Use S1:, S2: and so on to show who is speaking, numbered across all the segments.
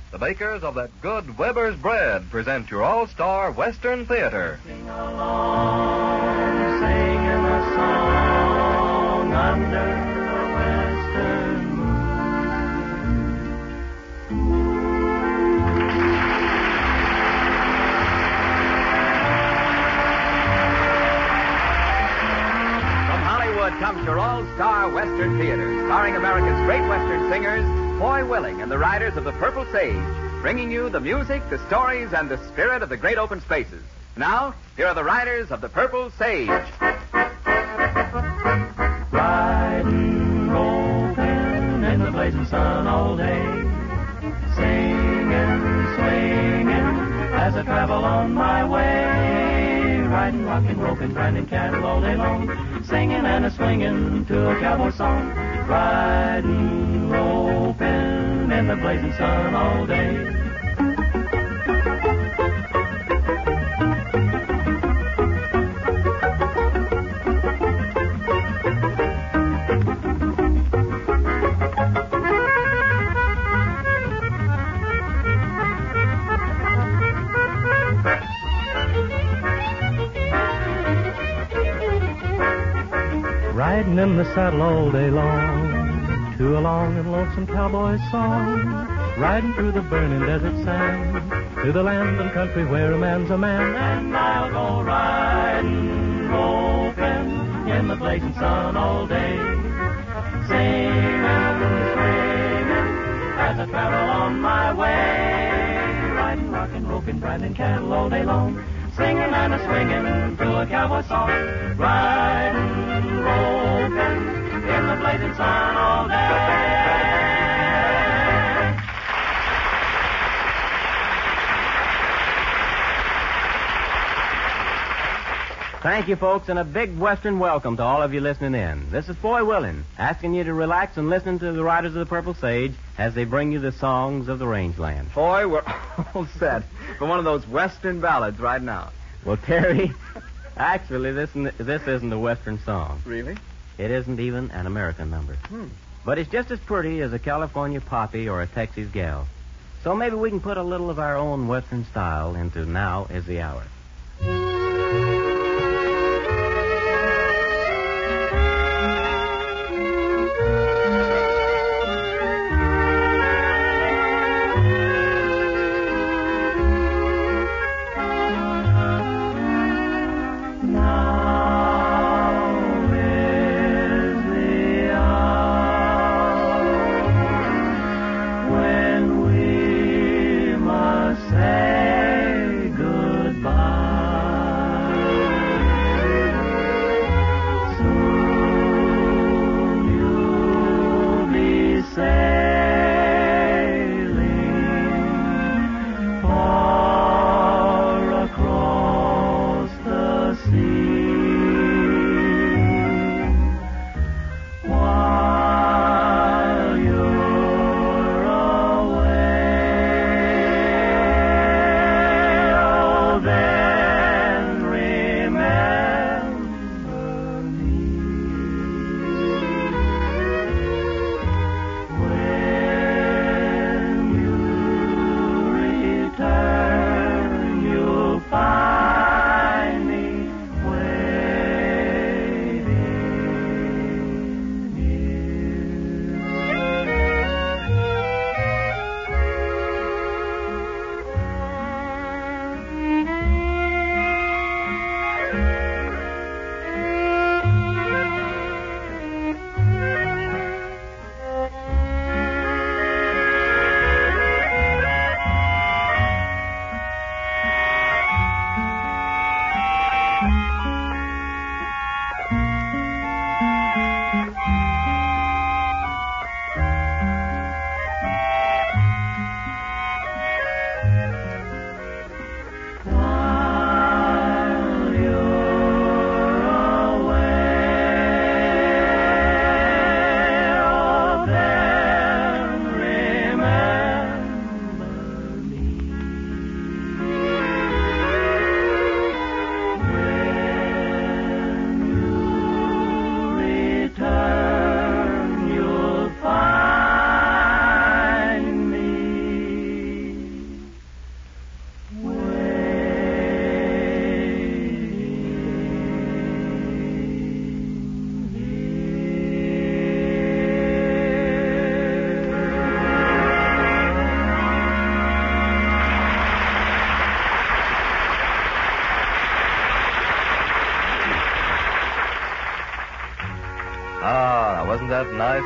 S1: The makers of that good Weber's bread present your all-star Western Theater.
S2: Sing along, singing a song under the western
S3: From Hollywood comes your all-star Western Theater, starring America's great Western singers, Foy Willing and the Riders of the Purple Sage, bringing you the music, the stories, and the spirit of the great open spaces. Now, here are the Riders of the Purple Sage.
S2: Riding, roping in the blazing sun all day, singing, swinging as I travel on my way. Riding, rocking, roping, grinding cattle all day long, singing and a swinging to a cowboy song. Riding, roping in the blazing sun all day. Riding in the saddle all day long to a long and lonesome cowboy song. Riding through the burning desert sand to the land and country where a man's a man. And I'll go riding, roping in the blazing sun all day, singing and swinging as I travel on my way. Riding, rocking, roping, grinding cattle all day long, singing and a swinging to a cowboy song. Riding, roping in the blazing sun all day.
S4: Thank you, folks, and a big Western welcome to all of you listening in. This is Foy Willing, asking you to relax and listen to the Riders of the Purple Sage as they bring you the songs of the rangeland.
S3: Foy, we're all set for one of those Western ballads right now.
S4: Well, Terry, actually, this isn't a Western song.
S3: Really?
S4: It isn't even an American number. But it's just as pretty as a California poppy or a Texas gal. So maybe we can put a little of our own Western style into Now Is the Hour.
S2: Say goodbye.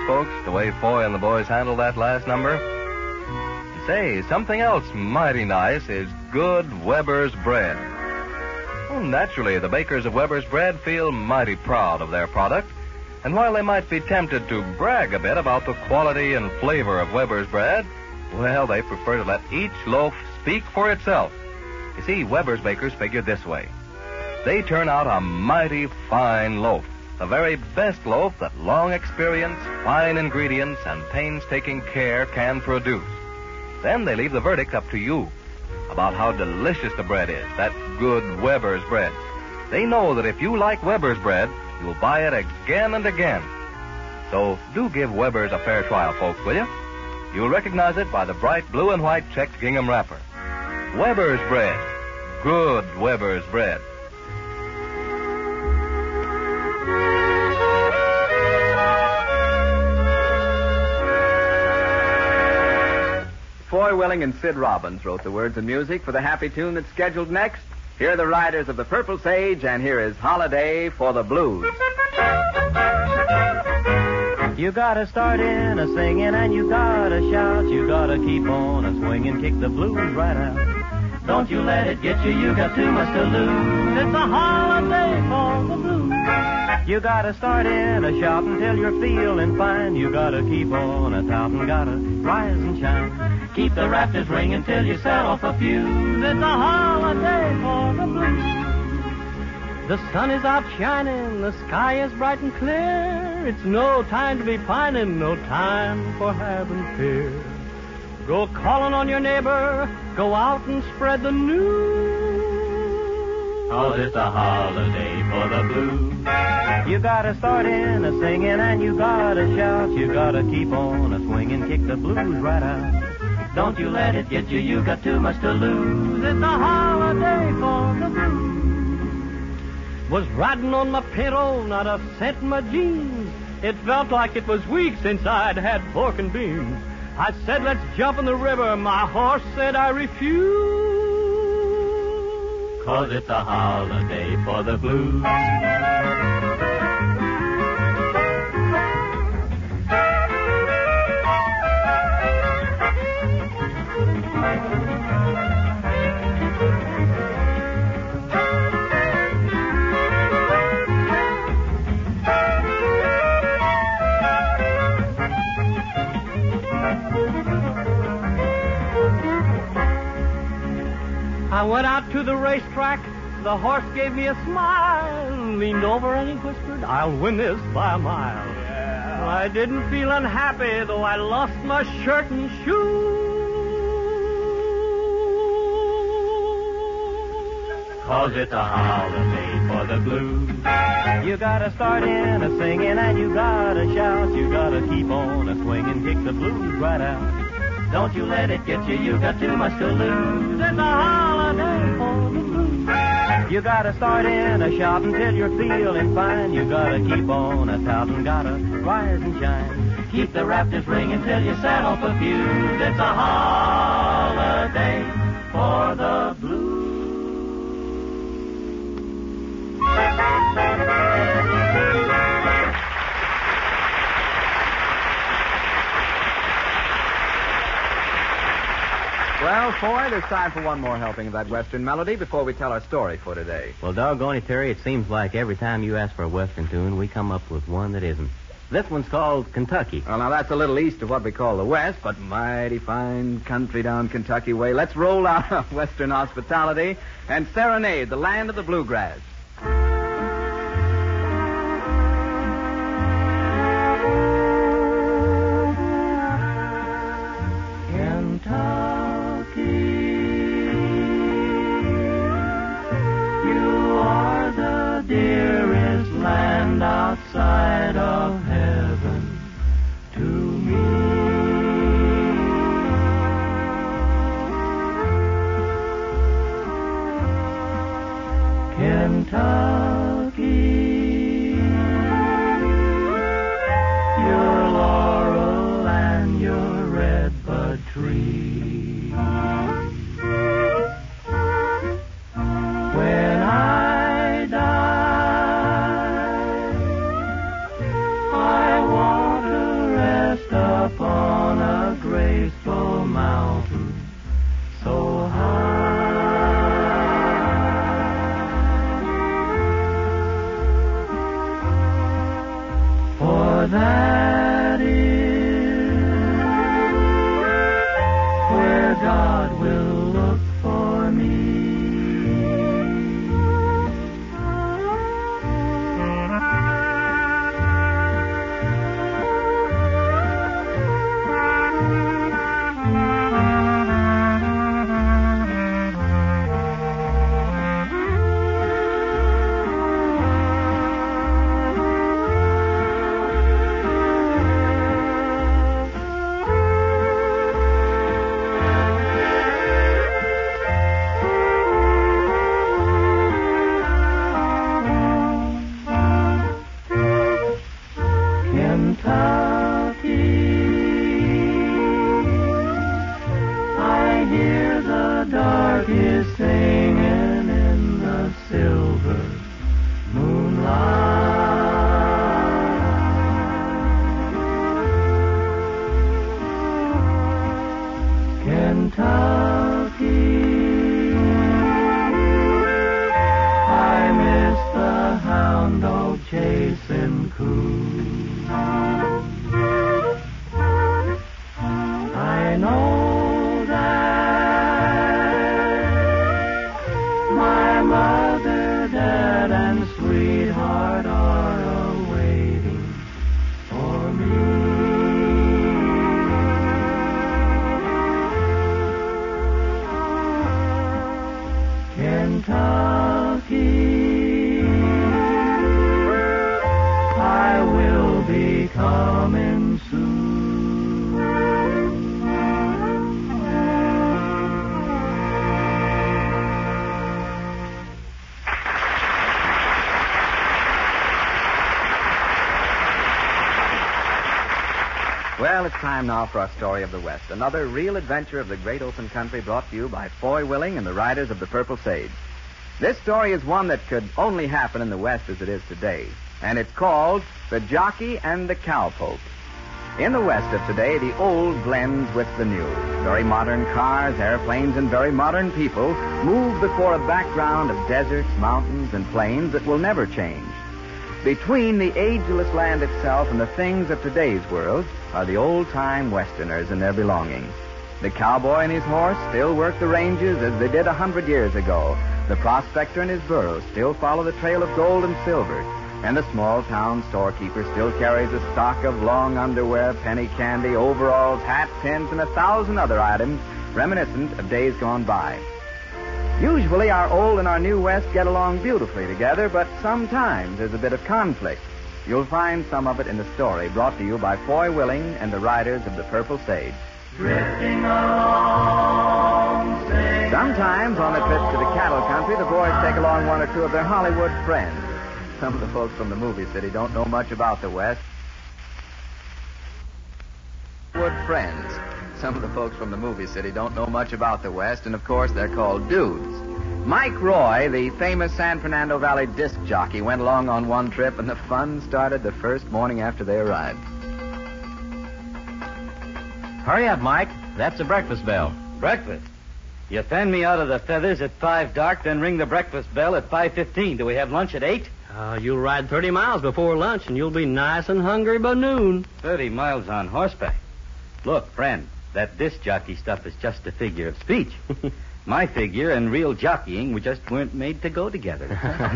S1: folks, the way Foy and the boys handled that last number. Say, something else mighty nice is good Weber's bread. Well, naturally, the bakers of Weber's bread feel mighty proud of their product. And while they might be tempted to brag a bit about the quality and flavor of Weber's bread, well, they prefer to let each loaf speak for itself. You see, Weber's bakers figure this way. They turn out a mighty fine loaf, the very best loaf that long experience, fine ingredients, and painstaking care can produce. Then they leave the verdict up to you about how delicious the bread is, that good Weber's bread. They know that if you like Weber's bread, you'll buy it again and again. So do give Weber's a fair trial, folks, will you? You'll recognize it by the bright blue and white checked gingham wrapper. Weber's bread. Good Weber's bread.
S3: Foy Willing and Sid Robbins wrote the words and music for the happy tune that's scheduled next. Here are the riders of the Purple Sage, and here is Holiday for the Blues.
S4: You gotta start in a singing and you gotta shout. You gotta keep on a swinging, kick the blues right out. Don't you let it get you, you got too much to lose. It's a holiday for the blues. You gotta start in a shout until you're feeling fine. You gotta keep on a touting, gotta rise and shine. Keep the rafters ringing till you set off a fuse. It's a holiday for the blues.
S2: The sun is out shining, the sky is bright and clear. It's no time to be pining, no time for having fear. Go calling on your neighbor, go out and spread the news.
S4: 'Cause it's a holiday for the blues. You gotta start in a singing and you gotta shout. You gotta keep on a swinging, kick the blues right out. Don't you let it get you, you got too much to lose. It's a holiday for the blues.
S2: Was riding on my pinto, not a cent in my jeans. It felt like it was weeks since I'd had pork and beans. I said, let's jump in the river. My horse said I refuse.
S4: 'Cause it's a holiday for the blues.
S2: I went out to the racetrack. The horse gave me a smile, leaned over and he whispered, I'll win this by a mile. Yeah. I didn't feel unhappy, though I lost my shirt and shoes.
S4: 'Cause it's a holiday for the blues. You gotta start in a singing and you gotta shout. You gotta keep on a swinging, kick the blues right out. Don't you let it get you, you got too much to lose. It's a holiday for the blues. You gotta start in a shout until you're feeling fine. You gotta keep on a touting, gotta rise and shine. Keep the rafters ringing till you set off a fuse. It's a holiday for the blues.
S3: Well, Foy, there's time for one more helping of that Western melody before we tell our story for today.
S4: Well, doggone it, Terry, it seems like every time you ask for a Western tune, we come up with one that isn't. This one's called Kentucky.
S3: Well, now that's a little east of what we call the West, but mighty fine country down Kentucky way. Let's roll out of Western hospitality and serenade the land of the bluegrass.
S2: Outside of heaven to me. Kentucky, your laurel and your redbud tree. When I die, I water
S4: is singing in the silver moonlight. Kentucky, I miss the hound dog chasing coon. I know that my mother, dad, and sweetheart are awaiting for me. Kentucky, I will be coming soon.
S3: Well, it's time now for our story of the West. Another real adventure of the great open country brought to you by Foy Willing and the Riders of the Purple Sage. This story is one that could only happen in the West as it is today, and it's called The Jockey and the Cowpoke. In the West of today, the old blends with the new. Very modern cars, airplanes, and very modern people move before a background of deserts, mountains, and plains that will never change. Between the ageless land itself and the things of today's world are the old-time Westerners and their belongings. The cowboy and his horse still work the ranges as they did 100 years ago. The prospector and his burros still follow the trail of gold and silver. And the small-town storekeeper still carries a stock of long underwear, penny candy, overalls, hats, pins, and 1,000 other items reminiscent of days gone by. Usually, our old and our new West get along beautifully together, but sometimes there's a bit of conflict. You'll find some of it in the story brought to you by Foy Willing and the Riders of the Purple Sage.
S4: Drifting along,
S3: sometimes on a trip to the cattle country, the boys take along one or two of their Hollywood friends. Some of the folks from the movie city don't know much about the West. Friends. Some of the folks from the movie city don't know much about the West, and of course they're called dudes. Mike Roy, the famous San Fernando Valley disc jockey, went along on one trip, and the fun started the first morning after they arrived.
S5: Hurry up, Mike. That's the breakfast bell.
S6: Breakfast? You fan me out of the feathers at 5 dark, then ring the breakfast bell at 5:15. Do we have lunch at 8?
S5: You'll ride 30 miles before lunch, and you'll be nice and hungry by noon.
S6: 30 miles on horseback. Look, friend, that disc jockey stuff is just a figure of speech. My figure and real jockeying just weren't made to go together.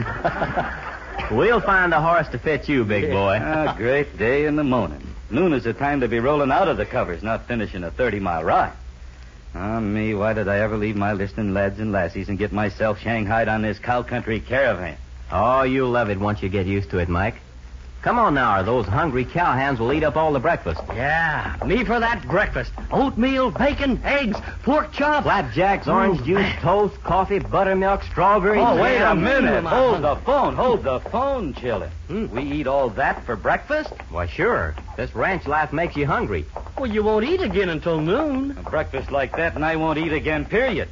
S5: We'll find a horse to fit you, big boy.
S6: A great day in the morning. Noon is the time to be rolling out of the covers, not finishing a 30-mile ride. Ah, me, why did I ever leave my listening lads and lassies and get myself shanghaied on this cow country caravan?
S5: Oh, you'll love it once you get used to it, Mike. Come on now, or those hungry cowhands will eat up all the breakfast.
S7: Yeah, me for that breakfast. Oatmeal, bacon, eggs, pork chop.
S5: Flapjacks, orange juice, toast, coffee, buttermilk, strawberries.
S6: Oh, wait a minute.
S5: Hold
S6: Hold the phone, Chillin'. We eat all that for breakfast?
S5: Why, sure. This ranch life makes you hungry.
S7: Well, you won't eat again until noon.
S6: A breakfast like that, and I won't eat again, period.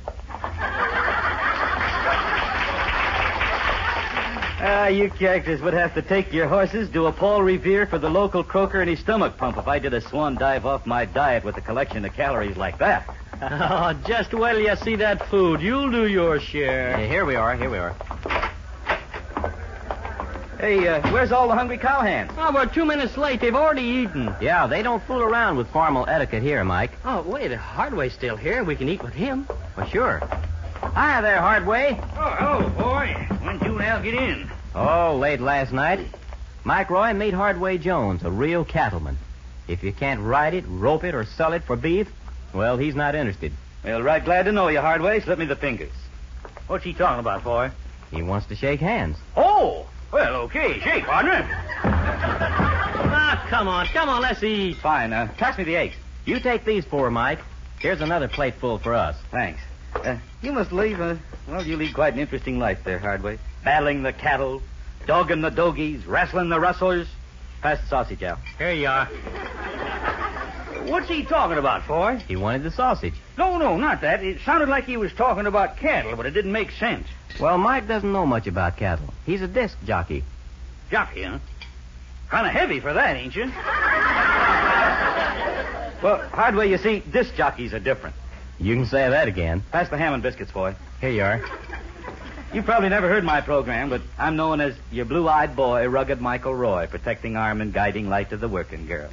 S6: You characters would have to take your horses to a Paul Revere for the local croaker and his stomach pump if I did a swan dive off my diet with a collection of calories like that.
S7: Oh, just wait till you see that food. You'll do your share.
S5: Here we are.
S6: Hey, where's all the hungry cowhands?
S7: Oh, we're 2 minutes late. They've already eaten.
S5: Yeah, they don't fool around with formal etiquette here, Mike.
S7: Oh, wait, Hardway's still here. We can eat with him.
S5: Well, sure. Hi there, Hardway.
S8: Oh, hello, boy. When'd you now get in?
S5: Oh, late last night. Mike Roy, meet Hardway Jones, a real cattleman. If you can't ride it, rope it, or sell it for beef, well, he's not interested.
S6: Well, right glad to know you, Hardway. Slip me the fingers.
S8: What's he talking about, boy?
S5: He wants to shake hands.
S8: Oh! Well, okay. Shake, partner.
S7: Ah, come on, let's eat.
S6: Fine. Toss me the eggs.
S5: You take these 4, Mike. Here's another plate full for us.
S6: Thanks. You must lead, you lead quite an interesting life there, Hardway. Battling the cattle, dogging the dogies, wrestling the rustlers. Pass the sausage out.
S7: Here you are.
S8: What's he talking about, Foy?
S5: He wanted the sausage.
S8: No, not that. It sounded like he was talking about cattle, but it didn't make sense.
S5: Well, Mike doesn't know much about cattle. He's a disc jockey.
S8: Jockey, huh? Kind of heavy for that, ain't you?
S6: Well, Hardway, you see, disc jockeys are different.
S5: You can say that again.
S6: Pass the ham and biscuits, boy.
S5: Here you are.
S6: You've probably never heard my program, but I'm known as your blue-eyed boy, rugged Michael Roy, protecting arm and guiding light to the working girl.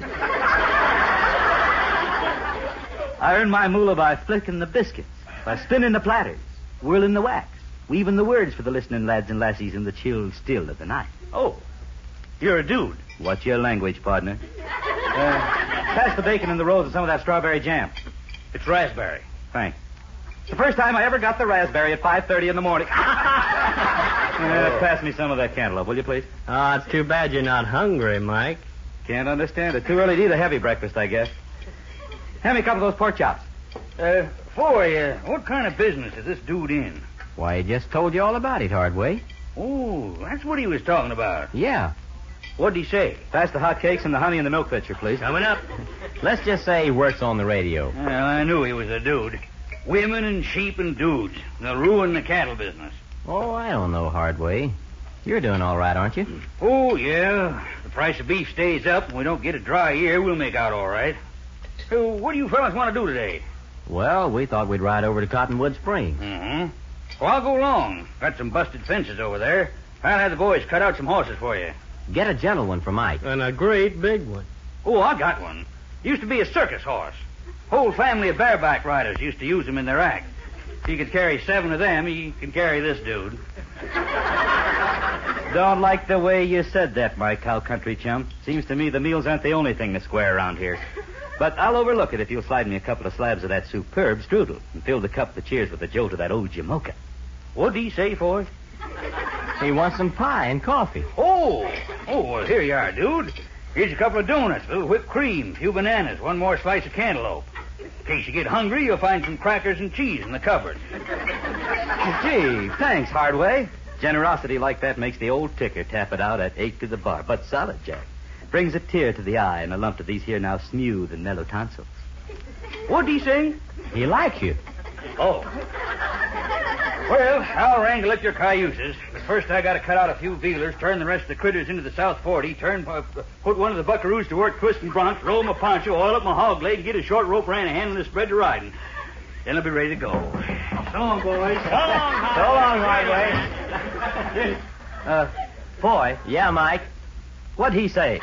S6: I earn my moolah by flicking the biscuits, by spinning the platters, whirling the wax, weaving the words for the listening lads and lassies in the chill still of the night.
S8: Oh, you're a dude.
S6: What's your language, partner? Pass the bacon and the rolls and some of that strawberry jam.
S8: It's raspberry.
S6: Thanks. It's the first time I ever got the raspberry at 5:30 in the morning. Pass me some of that cantaloupe, will you, please?
S7: Oh, it's too bad you're not hungry, Mike.
S6: Can't understand it. Too early to eat a heavy breakfast, I guess. Hand me a couple of those pork chops.
S8: Foy, what kind of business is this dude in?
S5: Why, he just told you all about it, Hardway.
S8: Oh, that's what he was talking about.
S5: Yeah.
S8: What'd he say?
S6: Pass the hot cakes and the honey in the milk pitcher, please.
S8: Coming up.
S5: Let's just say he works on the radio.
S8: Well, I knew he was a dude. Women and sheep and dudes. They'll ruin the cattle business.
S5: Oh, I don't know, Hardway. You're doing all right, aren't you?
S8: Oh, yeah. The price of beef stays up and we don't get a dry year, we'll make out all right. So, what do you fellas want to do today?
S5: Well, we thought we'd ride over to Cottonwood Springs.
S8: Mm-hmm. Well, I'll go along. Got some busted fences over there. I'll have the boys cut out some horses for you.
S5: Get a gentle one for Mike.
S7: And a great big one.
S8: Oh, I got one. Used to be a circus horse. Whole family of bareback riders used to use them in their act. If he could carry 7 of them, he can carry this dude.
S6: Don't like the way you said that, my cow country chum. Seems to me the meals aren't the only thing that's square around here. But I'll overlook it if you'll slide me a couple of slabs of that superb strudel and fill the cup that cheers with a jolt of that old Jamocha.
S8: What'd he say, Foy?
S5: He wants some pie and coffee.
S8: Oh, well, here you are, dude. Here's a couple of donuts, a little whipped cream, a few bananas, one more slice of cantaloupe. In case you get hungry, you'll find some crackers and cheese in the cupboard.
S6: Gee, thanks, Hardway. Generosity like that makes the old ticker tap it out at 8 to the bar. But solid, Jack. Brings a tear to the eye and a lump to these here now smooth and mellow tonsils.
S8: What'd he say?
S5: He likes you.
S8: Oh. Well, I'll wrangle up your cayuses. But first I gotta cut out a few vealers, turn the rest of the critters into the South 40, put one of the buckaroos to work twisting broncs, roll my poncho, oil up my hog leg, and get a short rope ran and handle this spread to riding. Then I'll be ready to go. So long, boys. So long, Hardway.
S6: Boy.
S5: Yeah, Mike.
S6: What'd he say?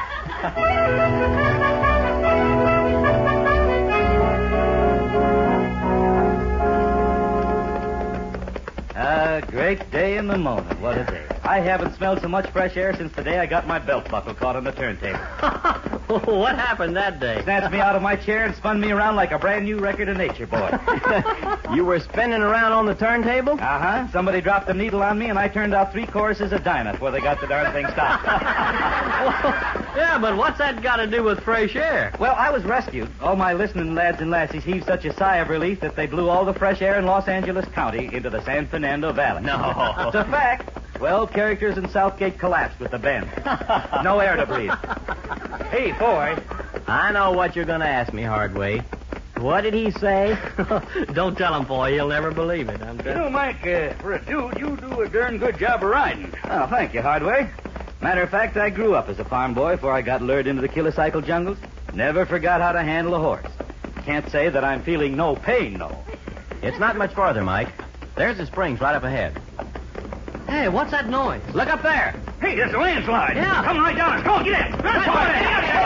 S6: A great day in the moment. What a day. I haven't smelled so much fresh air since the day I got my belt buckle caught on the turntable.
S7: What happened that day?
S6: Snatched me out of my chair and spun me around like a brand new record of Nature Boy.
S5: You were spinning around on the turntable?
S6: Uh-huh. Somebody dropped a needle on me, and I turned out 3 choruses of Dinah before they got the darn thing stopped.
S7: Yeah, but what's that got to do with fresh air?
S6: Well, I was rescued. All my listening lads and lassies heaved such a sigh of relief that they blew all the fresh air in Los Angeles County into the San Fernando Valley.
S5: No.
S6: It's a fact. 12 characters in Southgate collapsed with the bend. No air to breathe.
S8: Hey, boy.
S5: I know what you're going to ask me, Hardway. What did he say?
S7: Don't tell him, boy. He'll never believe it.
S8: You know, Mike, for a dude, you do a darn good job of riding.
S6: Oh, thank you, Hardway. Matter of fact, I grew up as a farm boy before I got lured into the kilocycle jungles. Never forgot how to handle a horse. Can't say that I'm feeling no pain, though.
S5: It's not much farther, Mike. There's the springs right up ahead.
S7: Hey, what's that noise?
S5: Look up there.
S8: Hey, there's a landslide.
S7: Yeah.
S8: Come right down. Come on, get in. Run for it.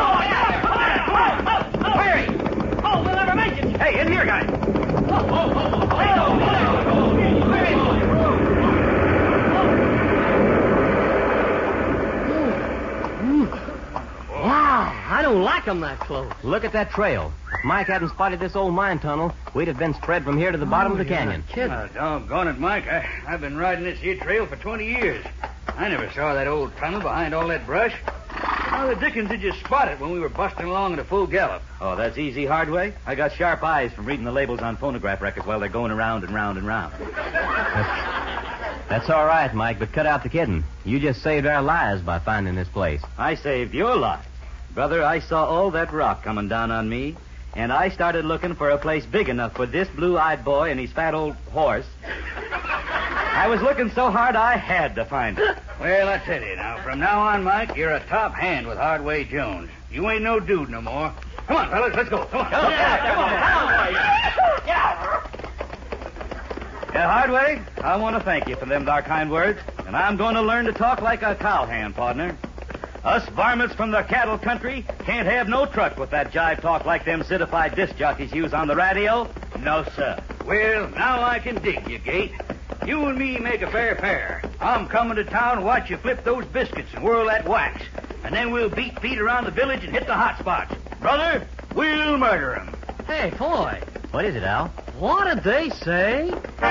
S7: Hurry!
S8: Oh, we'll never make it. Hey, in here, guys.
S7: Wow, I don't like them that close.
S5: Look at that trail. If Mike hadn't spotted this old mine tunnel, we'd have been spread from here to the bottom of the canyon.
S8: Doggone it, Mike. I've been riding this here trail for 20 years. I never saw that old tunnel behind all that brush. How the dickens did you spot it when we were busting along at a full gallop?
S6: Oh, that's easy, Hardway. I got sharp eyes from reading the labels on phonograph records while they're going around and round and round.
S5: That's all right, Mike, but cut out the kidding. You just saved our lives by finding this place.
S6: I saved your life. Brother, I saw all that rock coming down on me, and I started looking for a place big enough for this blue-eyed boy and his fat old horse. I was looking so hard I had to find it.
S8: Well, I tell you now, from now on, Mike, you're a top hand with Hardway Jones. You ain't no dude no more. Come on, fellas, let's go. Come on.
S6: Yeah, Hardway, I want to thank you for them there kind words, and I'm going to learn to talk like a cowhand, partner. Us varmints from the cattle country can't have no truck with that jive talk like them citified disc jockeys use on the radio. No, sir.
S8: Well, now I can dig you, Gate. You and me make a fair pair. I'm coming to town to watch you flip those biscuits and whirl that wax. And then we'll beat feet around the village and hit the hot spots. Brother, we'll murder 'em.
S7: Hey, Foy,
S5: What is it, Al?
S7: what did they say?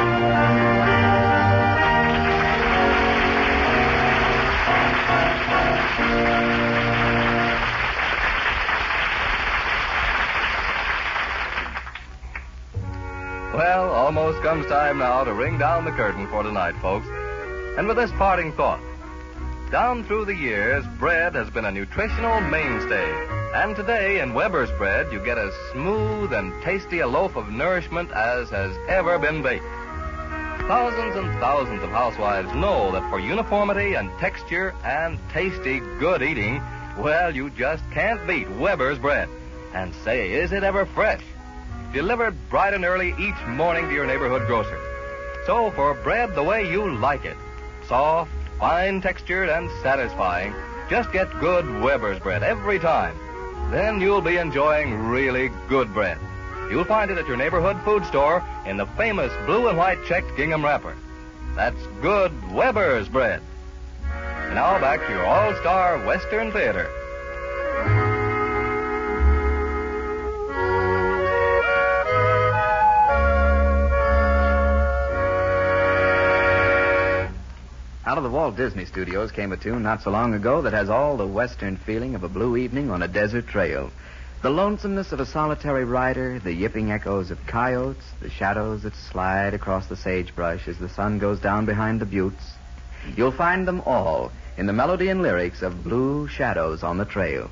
S1: Well, almost comes time now to ring down the curtain for tonight, folks. And with this parting thought. Down through the years, bread has been a nutritional mainstay. And today, in Weber's bread, you get as smooth and tasty a loaf of nourishment as has ever been baked. Thousands and thousands of housewives know that for uniformity and texture and tasty, good eating, well, you just can't beat Weber's bread. And say, is it ever fresh? Delivered bright and early each morning to your neighborhood grocer. So for bread the way you like it, soft, fine-textured, and satisfying, just get good Weber's bread every time. Then you'll be enjoying really good bread. You'll find it at your neighborhood food store in the famous blue and white checked gingham wrapper. That's good Weber's bread. And now back to your all-star Western Theater.
S3: Out of the Walt Disney Studios came a tune not so long ago that has all the Western feeling of a blue evening on a desert trail. The lonesomeness of a solitary rider, the yipping echoes of coyotes, the shadows that slide across the sagebrush as the sun goes down behind the buttes. You'll find them all in the melody and lyrics of Blue Shadows on the Trail.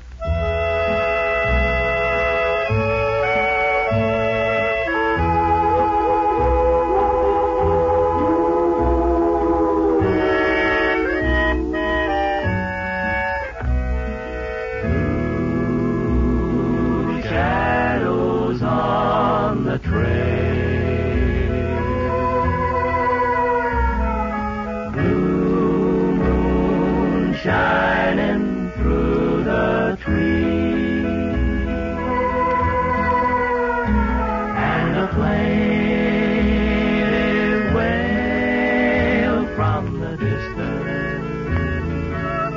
S2: Shining through the trees, and a plaintive wail from the distance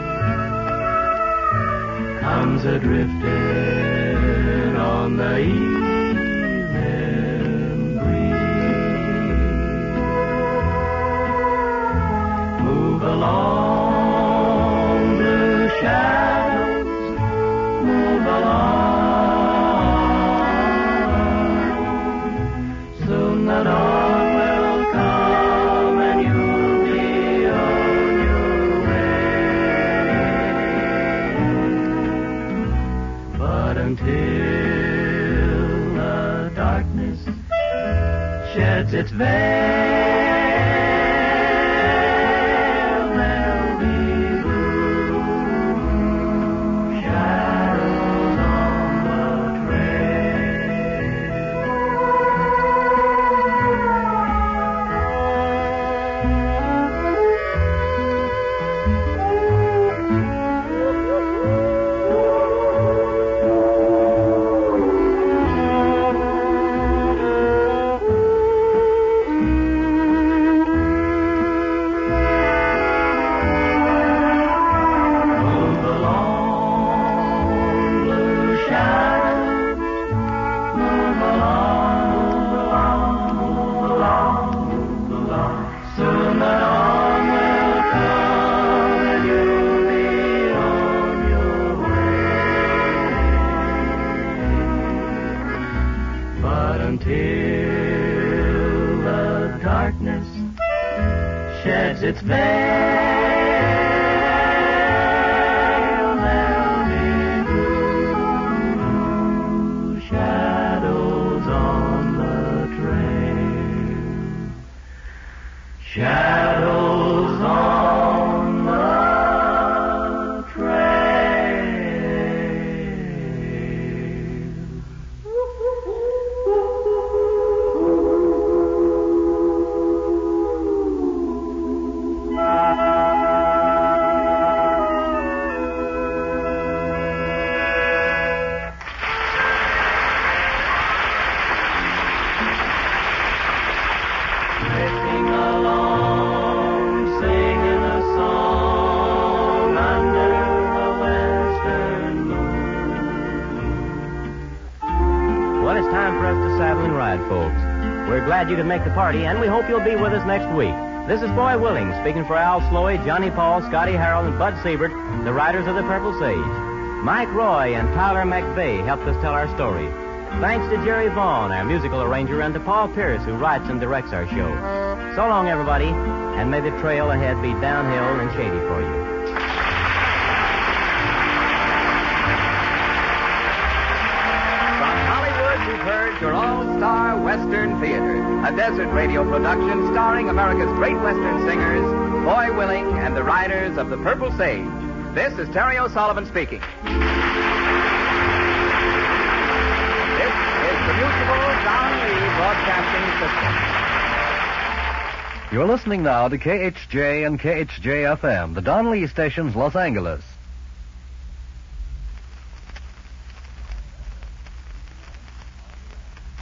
S2: comes a-drifting on the evening breeze. Move along, shadows, move along. Soon the dawn will come and you'll be on your way. But until the darkness sheds its veil, until the darkness sheds its veil, there'll be
S5: time for us to saddle and ride, folks. We're glad you could make the party, and we hope you'll be with us next week. This is Foy Willing, speaking for Al Sloey, Johnny Paul, Scotty Harold, and Bud Siebert, the writers of The Purple Sage. Mike Roy and Tyler McVeigh helped us tell our story. Thanks to Jerry Vaughn, our musical arranger, and to Paul Pierce, who writes and directs our show. So long, everybody, and may the trail ahead be downhill and shady for you.
S3: You've heard your all-star Western Theater, a desert radio production starring America's great Western singers, Foy Willing and the writers of The Purple Sage. This is Terry O'Sullivan speaking. This is the Mutual Don Lee Broadcasting System.
S1: You're listening now to KHJ and KHJ FM, the Don Lee stations, Los Angeles.